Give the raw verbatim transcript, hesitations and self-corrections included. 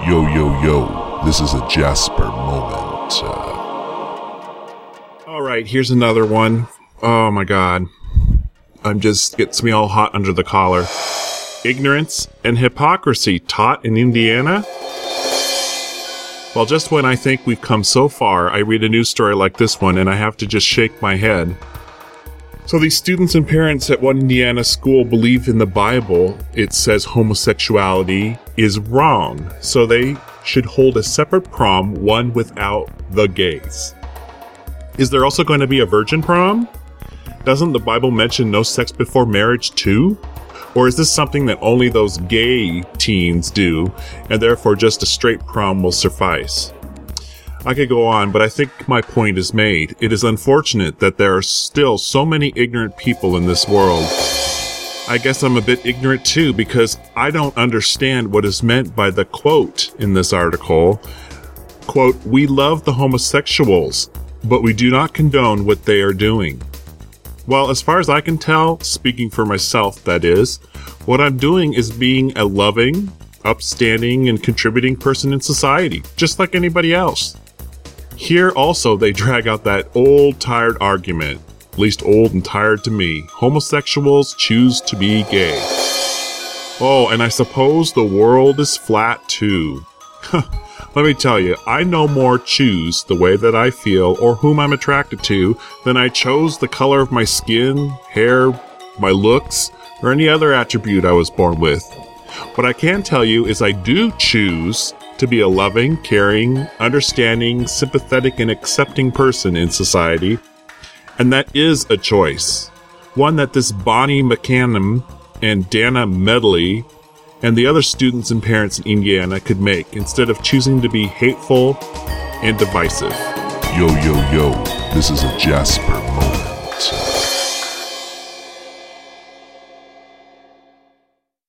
Yo, yo, yo, this is a Jasper moment. Uh... All right, here's another one. Oh my god. I'm just, gets me all hot under the collar. Ignorance and hypocrisy taught in Indiana? Well, just when I think we've come so far, I read a news story like this one and I have to just shake my head. So these students and parents at one Indiana school believe in the Bible. It says homosexuality is wrong, so they should hold a separate prom, one without the gays. Is there also going to be a virgin prom? Doesn't the Bible mention no sex before marriage too? Or is this something that only those gay teens do, and therefore just a straight prom will suffice? I could go on, but I think my point is made. It is unfortunate that there are still so many ignorant people in this world. I guess I'm a bit ignorant too, because I don't understand what is meant by the quote in this article. Quote, "We love the homosexuals, but we do not condone what they are doing." Well, as far as I can tell, speaking for myself, that is, what I'm doing is being a loving, upstanding, and contributing person in society, just like anybody else. Here also they drag out that old, tired argument, at least old and tired to me. Homosexuals choose to be gay. Oh, and I suppose the world is flat too. Let me tell you, I no more choose the way that I feel or whom I'm attracted to than I chose the color of my skin, hair, my looks, or any other attribute I was born with. What I can tell you is I do choose to be a loving, caring, understanding, sympathetic, and accepting person in society, and that is a choice. One that this Bonnie McCann and Dana Medley and the other students and parents in Indiana could make instead of choosing to be hateful and divisive. Yo, yo, yo, this is a Jasper moment.